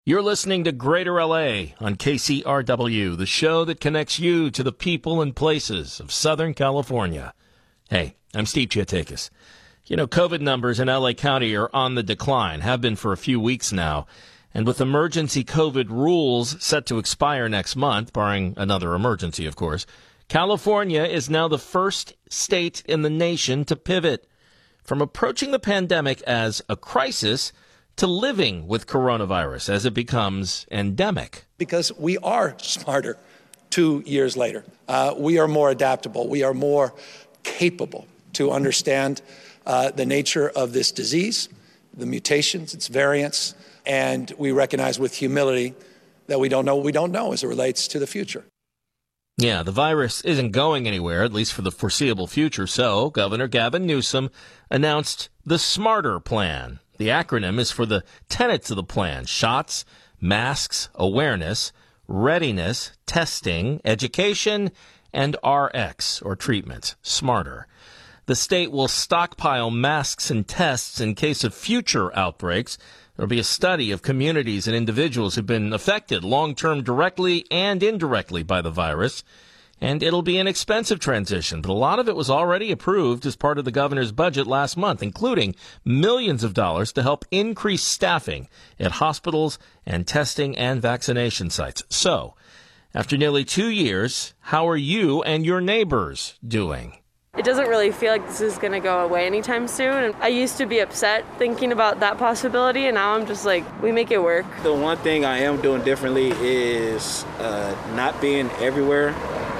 You're listening to Greater LA on KCRW, the show that connects you to the people and places of Southern California. Hey, I'm Steve Chiatakis. You know, COVID numbers in LA County are on the decline, have been for a few weeks now. And with emergency COVID rules set to expire next month, barring another emergency, of course, California is now the first state in the nation to pivot from approaching the pandemic as a crisis to living with coronavirus as it becomes endemic. Because we are smarter 2 years later. We are more adaptable. We are more capable to understand the nature of this disease, the mutations, its variants, and we recognize with humility that we don't know what we don't know as it relates to the future. Yeah, the virus isn't going anywhere, at least for the foreseeable future. So Governor Gavin Newsom announced the SMARTER plan. The acronym is for the tenets of the plan: shots, masks, awareness, readiness, testing, education, and RX, or treatment, SMARTER. The state will stockpile masks and tests in case of future outbreaks. There will be a study of communities and individuals who've been affected long-term directly and indirectly by the virus. And it'll be an expensive transition, but a lot of it was already approved as part of the governor's budget last month, including millions of dollars to help increase staffing at hospitals and testing and vaccination sites. So, after nearly 2 years, how are you and your neighbors doing? It doesn't really feel like this is going to go away anytime soon. And I used to be upset thinking about that possibility, and now I'm just like, we make it work. The one thing I am doing differently is not being everywhere,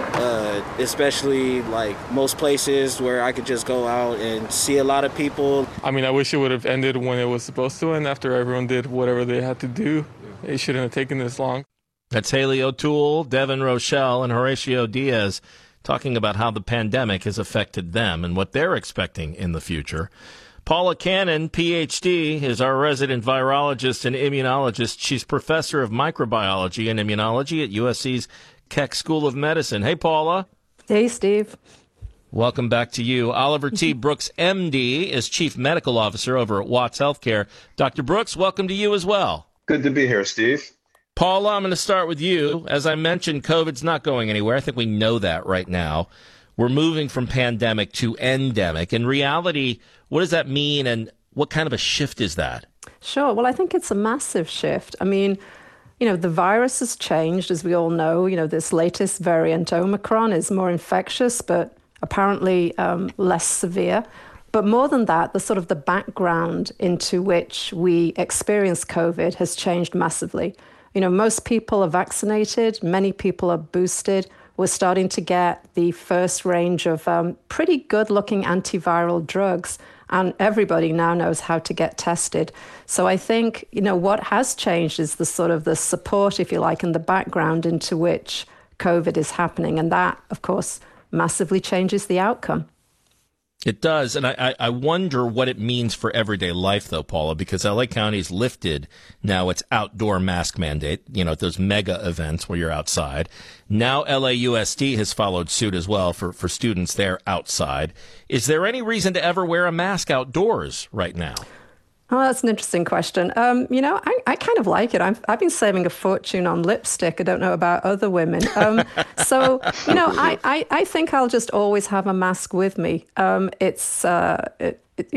especially like most places where I could just go out and see a lot of people. I mean, I wish it would have ended when it was supposed to end, after everyone did whatever they had to do. It shouldn't have taken this long. That's Haley O'Toole, Devin Rochelle, and Horatio Diaz talking about how the pandemic has affected them and what they're expecting in the future. Paula Cannon, Ph.D., is our resident virologist and immunologist. She's professor of microbiology and immunology at USC's Keck School of Medicine. Hey, Paula. Hey, Steve. Welcome back to you. Oliver T. Brooks, M.D., is Chief Medical Officer over at Watts Healthcare. Dr. Brooks, welcome to you as well. Good to be here, Steve. Paula, I'm going to start with you. As I mentioned, COVID's not going anywhere. I think we know that right now. We're moving from pandemic to endemic. In reality, what does that mean, and what kind of a shift is that? Sure. Well, I think it's a massive shift. I mean, you know, the virus has changed, as we all know. You know, this latest variant, Omicron, is more infectious, but apparently less severe. But more than that, the background into which we experience COVID has changed massively. You know, most people are vaccinated, many people are boosted. We're starting to get the first range of pretty good-looking antiviral drugs, and everybody now knows how to get tested. So I think, you know, what has changed is the support, if you like, and the background into which COVID is happening. And that, of course, massively changes the outcome. It does, and I wonder what it means for everyday life, though, Paula, because L.A. County's lifted now its outdoor mask mandate, you know, at those mega events where you're outside. Now LAUSD has followed suit as well for students there outside. Is there any reason to ever wear a mask outdoors right now? Oh, that's an interesting question. You know, I kind of like it. I've been saving a fortune on lipstick. I don't know about other women. So, you know, I think I'll just always have a mask with me. It's a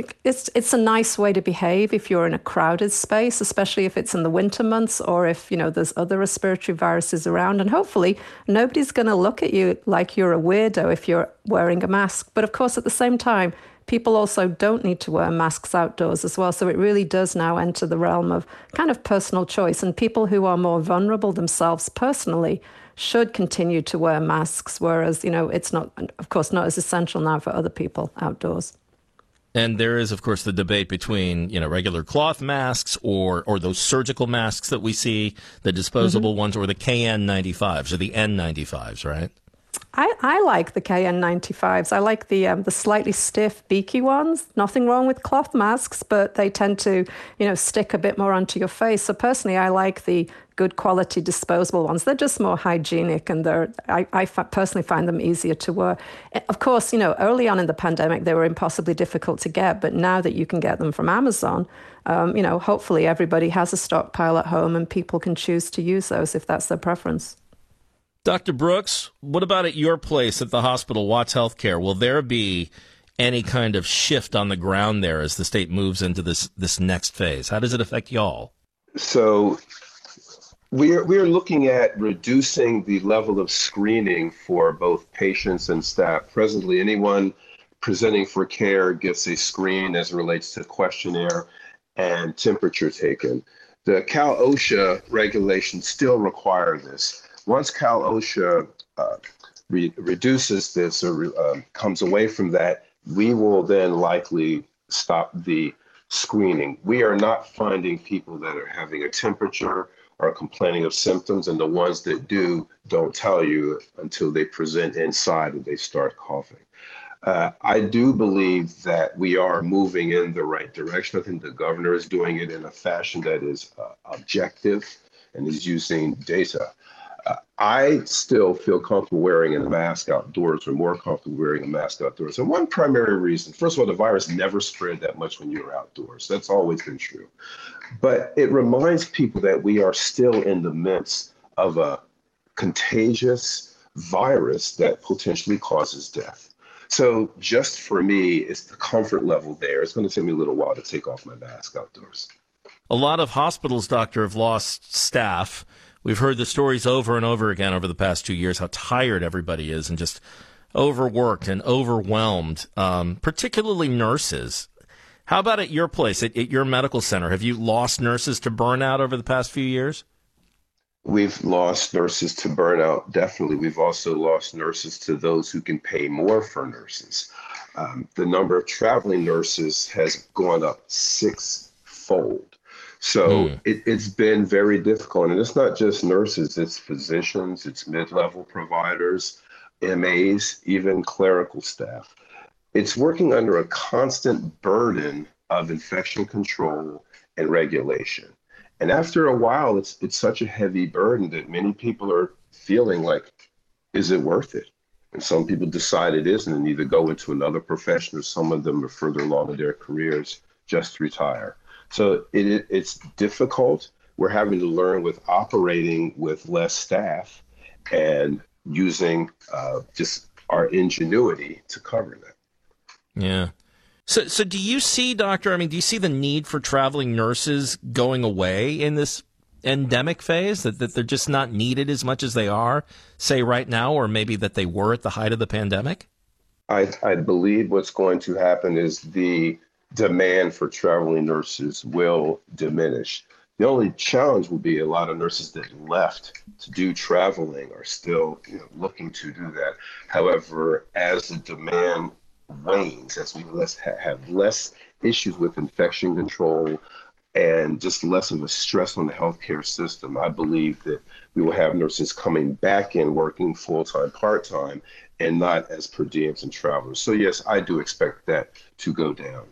nice way to behave if you're in a crowded space, especially if it's in the winter months or if, you know, there's other respiratory viruses around. And hopefully nobody's going to look at you like you're a weirdo if you're wearing a mask. But of course, at the same time, people also don't need to wear masks outdoors as well. So it really does now enter the realm of kind of personal choice. And people who are more vulnerable themselves personally should continue to wear masks, whereas, you know, it's not, of course, not as essential now for other people outdoors. And there is, of course, the debate between, you know, regular cloth masks or those surgical masks that we see, the disposable ones, or the KN95s or the N95s, right? I like the KN95s. I like the slightly stiff, beaky ones. Nothing wrong with cloth masks, but they tend to, stick a bit more onto your face. So personally, I like the good quality disposable ones. They're just more hygienic, and I personally find them easier to wear. Of course, early on in the pandemic, they were impossibly difficult to get, but now that you can get them from Amazon, hopefully everybody has a stockpile at home and people can choose to use those if that's their preference. Dr. Brooks, what about at your place at the hospital, Watts Healthcare? Will there be any kind of shift on the ground there as the state moves into this next phase? How does it affect y'all? So we're looking at reducing the level of screening for both patients and staff. Presently, anyone presenting for care gets a screen as it relates to questionnaire and temperature taken. The Cal OSHA regulations still require this. Once Cal OSHA reduces this or comes away from that, we will then likely stop the screening. We are not finding people that are having a temperature or complaining of symptoms, and the ones that do don't tell you until they present inside and they start coughing. I do believe that we are moving in the right direction. I think the governor is doing it in a fashion that is objective and is using data. I still feel comfortable wearing a mask outdoors, or more comfortable wearing a mask outdoors. And one primary reason, first of all, the virus never spread that much when you're outdoors. That's always been true. But it reminds people that we are still in the midst of a contagious virus that potentially causes death. So just for me, it's the comfort level there. It's going to take me a little while to take off my mask outdoors. A lot of hospitals, doctor, have lost staff. We've heard the stories over and over again over the past 2 years, how tired everybody is and just overworked and overwhelmed, particularly nurses. How about at your place, at your medical center? Have you lost nurses to burnout over the past few years? We've lost nurses to burnout, definitely. We've also lost nurses to those who can pay more for nurses. The number of traveling nurses has gone up sixfold. So it's been very difficult. And it's not just nurses, it's physicians, it's mid-level providers, MAs, even clerical staff. It's working under a constant burden of infection control and regulation. And after a while, it's such a heavy burden that many people are feeling like, is it worth it? And some people decide it isn't and either go into another profession, or some of them are further along in their careers, just retire. So it's difficult. We're having to learn with operating with less staff and using just our ingenuity to cover that. Yeah. So do you see, doctor, do you see the need for traveling nurses going away in this endemic phase, that they're just not needed as much as they are, say, right now, or maybe that they were at the height of the pandemic? I believe what's going to happen is the demand for traveling nurses will diminish. The only challenge will be a lot of nurses that left to do traveling are still looking to do that. However, as the demand wanes, as we have less issues with infection control and just less of a stress on the healthcare system, I believe that we will have nurses coming back in working full-time, part-time, and not as per diems and travelers. So yes, I do expect that to go down.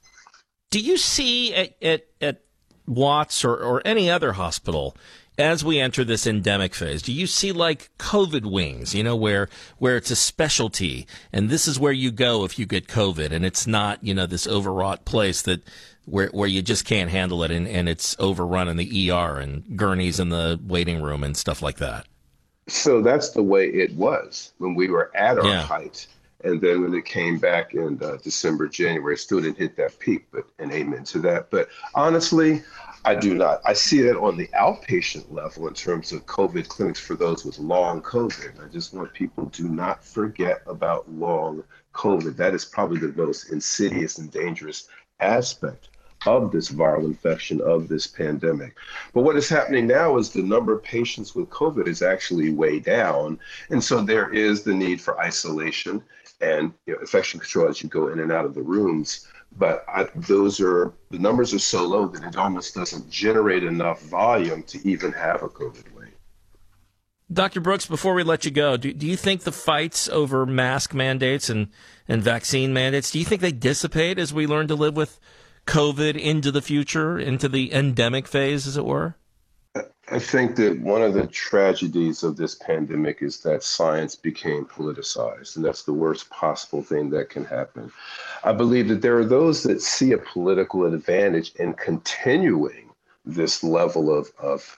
Do you see at Watts or any other hospital, as we enter this endemic phase, do you see like COVID wings, where it's a specialty and this is where you go if you get COVID, and it's not, this overwrought place that where you just can't handle it and it's overrun in the ER and gurneys in the waiting room and stuff like that? So that's the way it was when we were at our height. And then when it came back in December, January, it still didn't hit that peak, but an amen to that. But honestly, I do not. I see that on the outpatient level in terms of COVID clinics for those with long COVID. I just want people to not forget about long COVID. That is probably the most insidious and dangerous aspect of this viral infection, of this pandemic. But what is happening now is the number of patients with COVID is actually way down. And so there is the need for isolation and infection control as you go in and out of the rooms. But the numbers are so low that it almost doesn't generate enough volume to even have a COVID wave. Dr. Brooks, before we let you go, do you think the fights over mask mandates and vaccine mandates, do you think they dissipate as we learn to live with COVID into the future, into the endemic phase, as it were? I think that one of the tragedies of this pandemic is that science became politicized, and that's the worst possible thing that can happen. I believe that there are those that see a political advantage in continuing this level of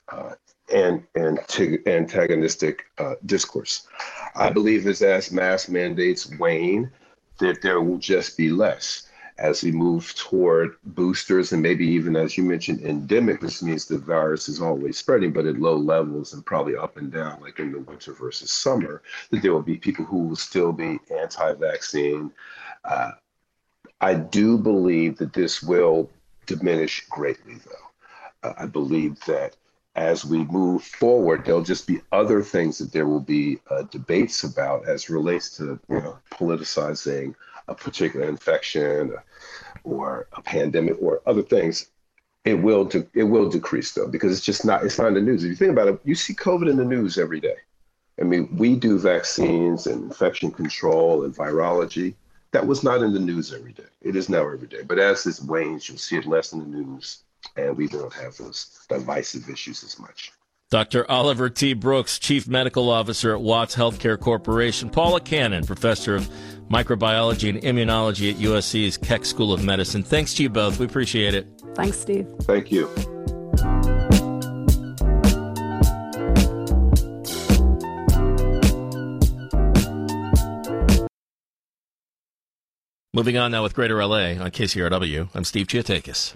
antagonistic discourse. I believe as mask mandates wane, that there will just be less. As we move toward boosters and maybe even, as you mentioned, endemic, which means the virus is always spreading, but at low levels and probably up and down, like in the winter versus summer, that there will be people who will still be anti-vaccine. I do believe that this will diminish greatly, though. I believe that as we move forward, there'll just be other things that there will be debates about as relates to, politicizing a particular infection or a pandemic or other things. It will decrease, though, because it's not in the news. If you think about it, you see COVID in the news every day. I mean, we do vaccines and infection control and virology. That was not in the news every day. It is now every day. But as this wanes, you'll see it less in the news, and we don't have those divisive issues as much. Dr. Oliver T. Brooks, Chief Medical Officer at Watts Healthcare Corporation. Paula Cannon, Professor of Microbiology and Immunology at USC's Keck School of Medicine. Thanks to you both. We appreciate it. Thanks, Steve. Thank you. Moving on now with Greater LA on KCRW. I'm Steve Chiotakis.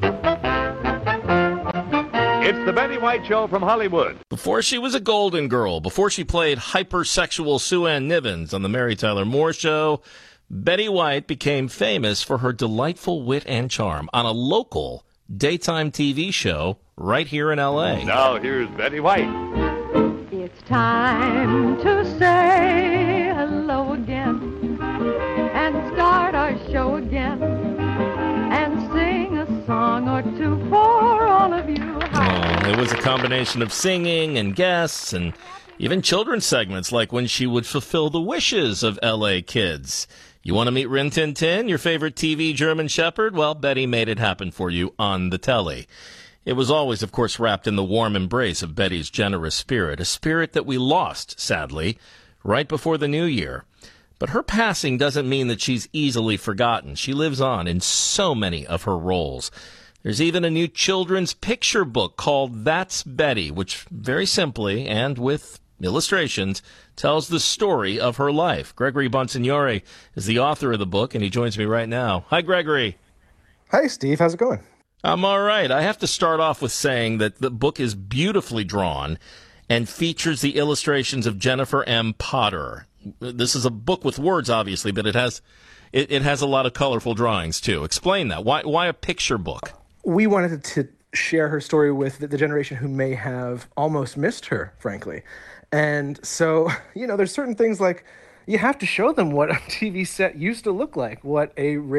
It's the Betty White Show from Hollywood. Before she was a Golden Girl, before she played hypersexual Sue Ann Nivens on The Mary Tyler Moore Show, Betty White became famous for her delightful wit and charm on a local daytime TV show right here in L.A. Now here's Betty White. It's time to say hello again and start our show again and sing a song or two for all of you. It was a combination of singing and guests and even children's segments, like when she would fulfill the wishes of L.A. kids. You want to meet Rin Tin Tin, your favorite TV German Shepherd? Well, Betty made it happen for you on the telly. It was always, of course, wrapped in the warm embrace of Betty's generous spirit, a spirit that we lost, sadly, right before the new year. But her passing doesn't mean that she's easily forgotten. She lives on in so many of her roles. There's even a new children's picture book called That's Betty, which very simply and with illustrations tells the story of her life. Gregory Bonsignore is the author of the book, and he joins me right now. Hi, Gregory. Hi, Steve. How's it going? I'm all right. I have to start off with saying that the book is beautifully drawn and features the illustrations of Jennifer M. Potter. This is a book with words, obviously, but it has a lot of colorful drawings, too. Explain that. Why a picture book? We wanted to share her story with the generation who may have almost missed her, frankly. And so, there's certain things like you have to show them what a TV set used to look like, what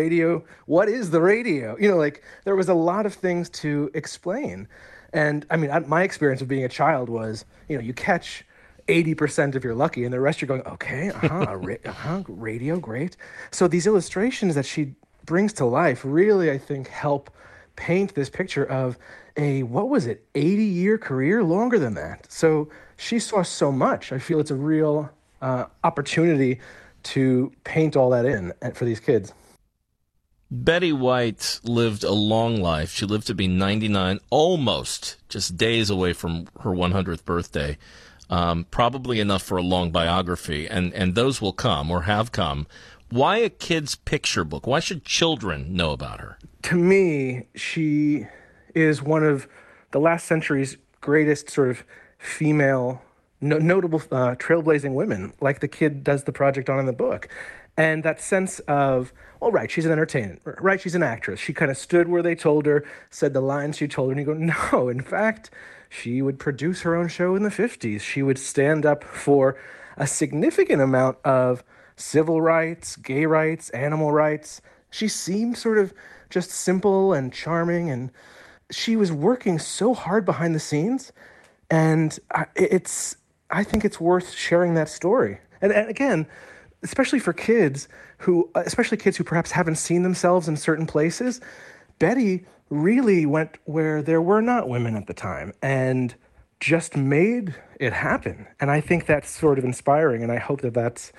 is the radio? There was a lot of things to explain. And I mean, my experience of being a child was, you catch 80% if you're lucky, and the rest you're going, okay, radio, great. So these illustrations that she brings to life really, I think, help paint this picture of a 80-year career, longer than that. So she saw so much. I feel it's a real opportunity to paint all that in for these kids. Betty White lived a long life. She lived to be 99, almost just days away from her 100th birthday. Probably enough for a long biography, and those will come or have come. Why a kid's picture book? Why should children know about her? To me, she is one of the last century's greatest sort of female, notable trailblazing women, like the kid does the project on in the book. And that sense of, she's an entertainer, right, she's an actress. She kind of stood where they told her, said the lines she told her, and you go, no, in fact, she would produce her own show in the 50s. She would stand up for a significant amount of civil rights, gay rights, animal rights. She seemed sort of just simple and charming, and she was working so hard behind the scenes. And I think it's worth sharing that story. And again, especially for kids especially kids who perhaps haven't seen themselves in certain places, Betty really went where there were not women at the time and just made it happen. And I think that's sort of inspiring, and I hope that that's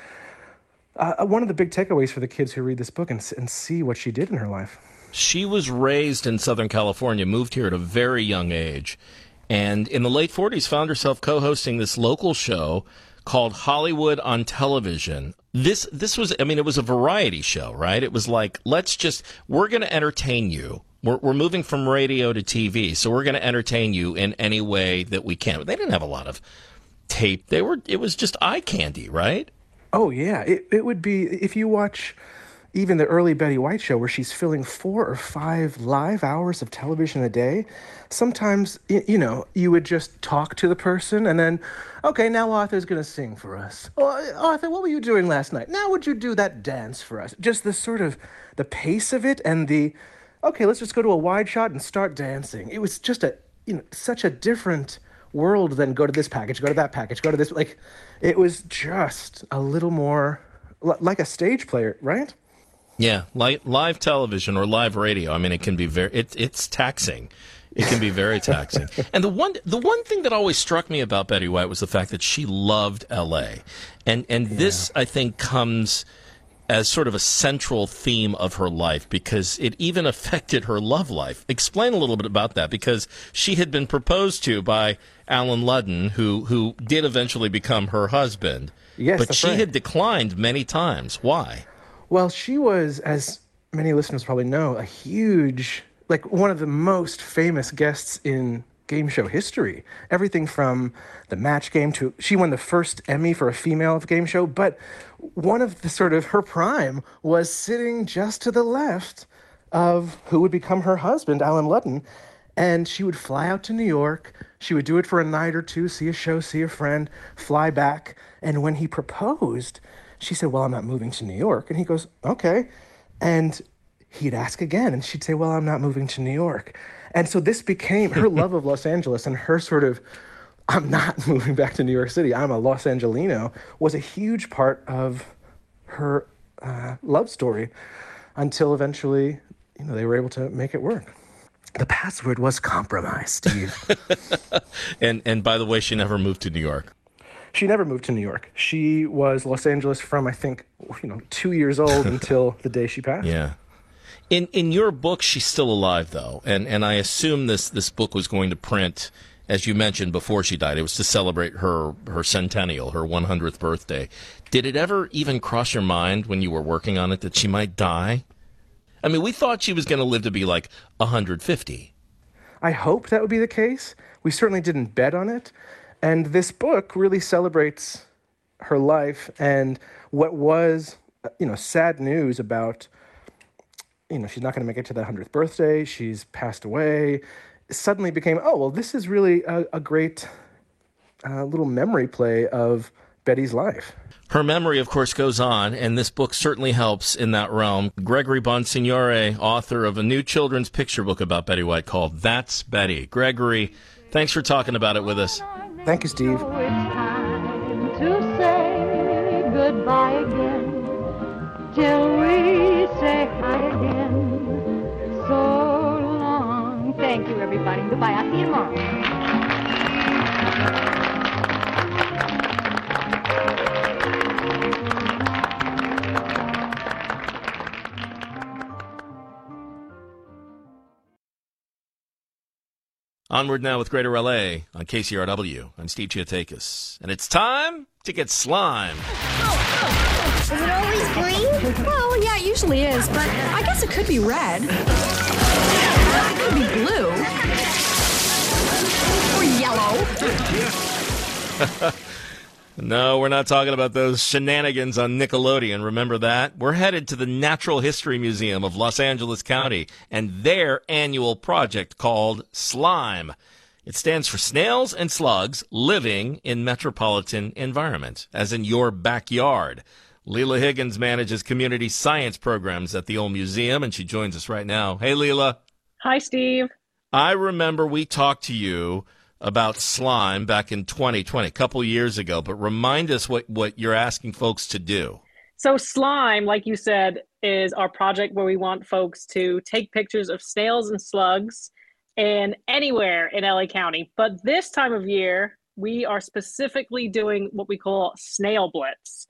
one of the big takeaways for the kids who read this book and see what she did in her life. She was raised in Southern California, moved here at a very young age, and in the late 40s found herself co-hosting this local show called Hollywood on Television. This was, I mean, it was a variety show, right? It was like, we're going to entertain you. We're moving from radio to TV, so we're going to entertain you in any way that we can. But they didn't have a lot of tape. It was just eye candy, right? Oh, yeah. It would be, if you watch even the early Betty White show where she's filling 4 or 5 live hours of television a day, sometimes, you would just talk to the person and then, okay, now Arthur's going to sing for us. Oh, Arthur, what were you doing last night? Now would you do that dance for us? Just the sort of the pace of it and okay, let's just go to a wide shot and start dancing. It was just such a different world than go to this package, go to that package, go to this. Like, it was just a little more like a stage play, right? Yeah, like live television or live radio. I mean, it can be it's taxing. It can be very taxing. And the one thing that always struck me about Betty White was the fact that she loved L.A. And this, I think, comes as sort of a central theme of her life because it even affected her love life. Explain a little bit about that, because she had been proposed to by Alan Ludden, who did eventually become her husband. Yes, but she had declined many times. Why? Well, she was, as many listeners probably know, a huge, one of the most famous guests in game show history. Everything from the Match Game to, she won the first Emmy for a female game show, but one of the sort of her prime was sitting just to the left of who would become her husband, Alan Ludden, and she would fly out to New York. She would do it for a night or two, see a show, see a friend, fly back, and when he proposed, she said, well, I'm not moving to New York. And he goes, okay. And he'd ask again, and she'd say, well, I'm not moving to New York. And so this became her love of Los Angeles, and her sort of, I'm not moving back to New York City, I'm a Los Angelino, was a huge part of her love story until eventually, they were able to make it work. The password was compromised, Steve. And by the way, she never moved to New York. She never moved to New York. She was Los Angeles from, I think, 2 years old until the day she passed. Yeah. In your book, she's still alive, though, and I assume this book was going to print, as you mentioned, before she died. It was to celebrate her centennial, her 100th birthday. Did it ever even cross your mind when you were working on it that she might die? I mean, we thought she was going to live to be like 150. I hoped that would be the case. We certainly didn't bet on it. And this book really celebrates her life and what was, sad news about, she's not going to make it to that 100th birthday. She's passed away. It suddenly became, this is really a great little memory play of Betty's life. Her memory, of course, goes on, and this book certainly helps in that realm. Gregory Bonsignore, author of a new children's picture book about Betty White called That's Betty. Gregory, thanks for talking about it with us. Thank you, Steve. So it's time to say goodbye again till we say hi again. So long. Thank you, everybody. Goodbye. I'll see you tomorrow. Onward now with Greater LA on KCRW. I'm Steve Chiotakis. And it's time to get slime. Is it always green? Well, yeah, it usually is, but I guess it could be red. It could be blue. Or yellow. No, we're not talking about those shenanigans on Nickelodeon. Remember that? We're headed to the Natural History Museum of Los Angeles County and their annual project called SLIME. It stands for Snails and Slugs Living in Metropolitan Environment, as in your backyard. Leela Higgins manages community science programs at the old museum, and she joins us right now. Hey, Leela. Hi, Steve. I remember we talked to you about slime back in 2020, a couple years ago, but remind us what you're asking folks to do. So slime, like you said, is our project where we want folks to take pictures of snails and slugs in anywhere in LA County. But this time of year, we are specifically doing what we call Snail Blitz.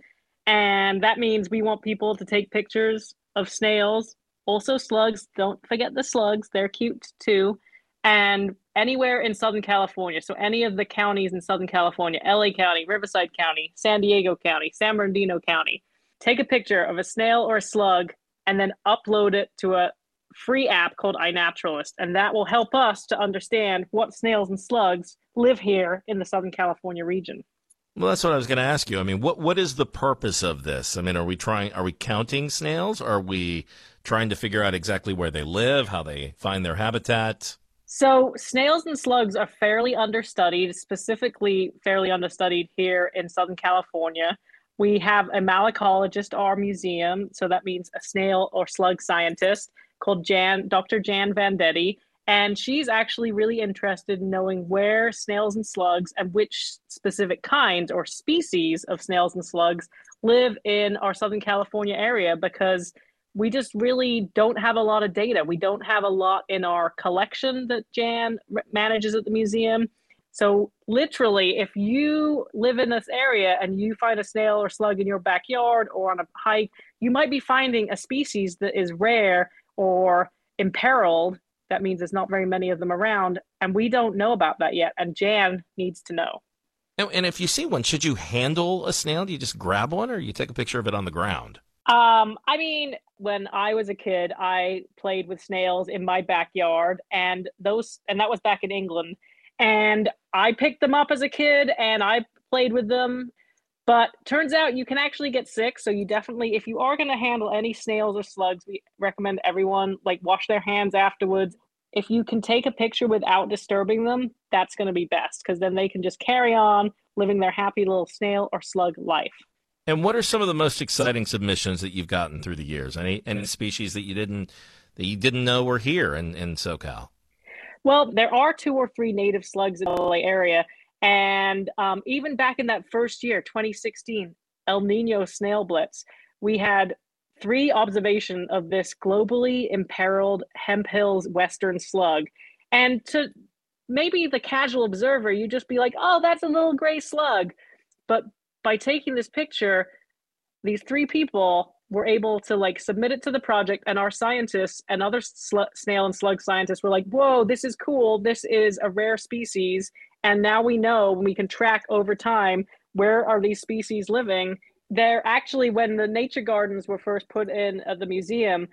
And that means we want people to take pictures of snails, also slugs. Don't forget the slugs. They're cute too. And anywhere in Southern California. So any of the counties in Southern California, LA County, Riverside County, San Diego County, San Bernardino County. Take a picture of a snail or a slug and then upload it to a free app called iNaturalist. And that will help us to understand what snails and slugs live here in the Southern California region. Well, that's what I was going to ask you. I mean, what is the purpose of this? I mean, are we counting snails? Are we trying to figure out exactly where they live, how they find their habitat? So snails and slugs are fairly understudied, specifically fairly understudied here in Southern California. We have a malacologist at our museum, so that means a snail or slug scientist called Dr. Jan Vendetti, and she's actually really interested in knowing where snails and slugs and which specific kinds or species of snails and slugs live in our Southern California area, because we just really don't have a lot of data. We don't have a lot in our collection that Jan manages at the museum. So literally, if you live in this area and you find a snail or slug in your backyard or on a hike, you might be finding a species that is rare or imperiled. That means there's not very many of them around, and we don't know about that yet, and Jan needs to know. And if you see one, should you handle a snail? Do you just grab one, or you take a picture of it on the ground? I mean, when I was a kid, I played with snails in my backyard, and that was back in England. And I picked them up as a kid and I played with them. But turns out you can actually get sick. So you definitely, if you are going to handle any snails or slugs, we recommend everyone wash their hands afterwards. If you can take a picture without disturbing them, that's going to be best, because then they can just carry on living their happy little snail or slug life. And what are some of the most exciting submissions that you've gotten through the years? Any species that you didn't know were here in SoCal? Well, there are 2 or 3 native slugs in the LA area. And even back in that first year, 2016, El Nino Snail Blitz, we had 3 observations of this globally imperiled Hemp Hills Western slug. And to maybe the casual observer, you just be like, oh, that's a little gray slug. But by taking this picture, these 3 people were able to submit it to the project, and our scientists and other snail and slug scientists were like, whoa, this is cool. This is a rare species. And now we know, we can track over time, where are these species living? They're actually, when the nature gardens were first put in at the museum,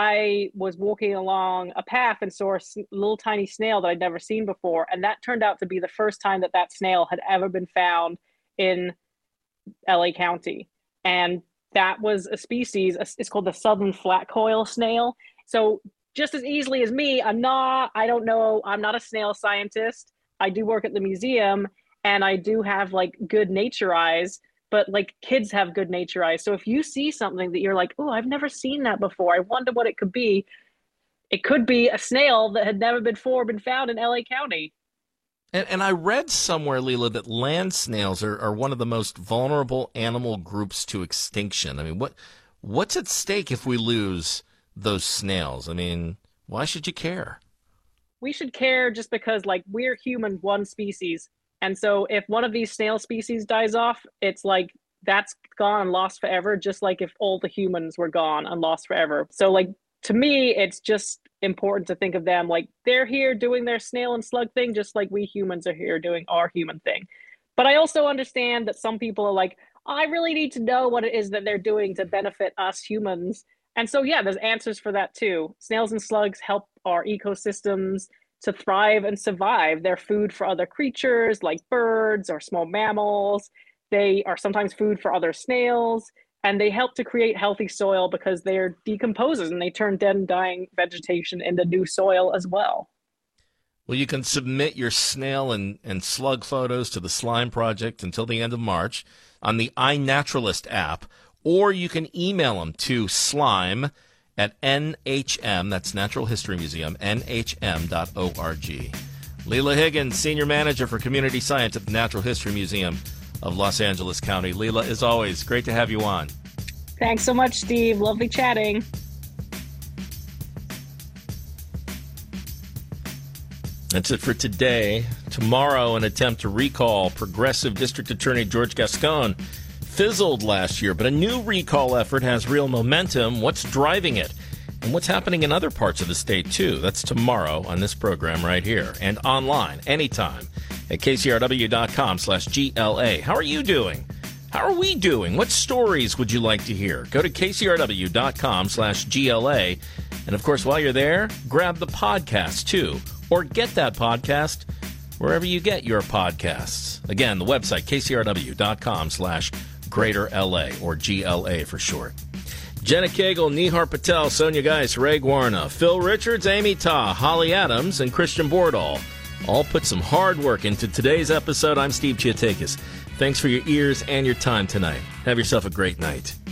I was walking along a path and saw a little tiny snail that I'd never seen before. And that turned out to be the first time that snail had ever been found in LA County. And that was a species, it's called the southern flat-coil snail. So just as easily as me, I'm not a snail scientist. I do work at the museum, and I do have good nature eyes, but kids have good nature eyes. So if you see something that you're like, oh, I've never seen that before, I wonder what it could be. It could be a snail that had never before been found in LA County. And I read somewhere, Leela, that land snails are one of the most vulnerable animal groups to extinction. I mean, what's at stake if we lose those snails? I mean, why should you care? We should care just because, we're human, one species. And so if one of these snail species dies off, it's that's gone and lost forever, just like if all the humans were gone and lost forever. So, to me, it's just important to think of them they're here doing their snail and slug thing, just like we humans are here doing our human thing. But I also understand that some people are like, I really need to know what it is that they're doing to benefit us humans. And so, yeah, there's answers for that too. Snails and slugs help our ecosystems to thrive and survive. They're food for other creatures like birds or small mammals. They are sometimes food for other snails. And they help to create healthy soil because they're decomposers and they turn dead and dying vegetation into new soil as well. Well, you can submit your snail and slug photos to the Slime Project until the end of March on the iNaturalist app, or you can email them to slime at NHM, that's Natural History Museum, NHM.org. Leela Higgins, Senior Manager for Community Science at the Natural History Museum of Los Angeles County. Leela, as always, great to have you on. Thanks so much, Steve. Lovely chatting. That's it for today. Tomorrow, an attempt to recall Progressive District Attorney George Gascon fizzled last year, but a new recall effort has real momentum. What's driving it? And what's happening in other parts of the state, too? That's tomorrow on this program right here and online anytime at kcrw.com/GLA. How are you doing? How are we doing? What stories would you like to hear? Go to kcrw.com/GLA. And, of course, while you're there, grab the podcast, too. Or get that podcast wherever you get your podcasts. Again, the website, kcrw.com/Greater LA, or GLA for short. Jenna Cagle, Nihar Patel, Sonia Geis, Ray Guarna, Phil Richards, Amy Ta, Holly Adams, and Christian Bordahl all put some hard work into today's episode. I'm Steve Chiatakis. Thanks for your ears and your time tonight. Have yourself a great night.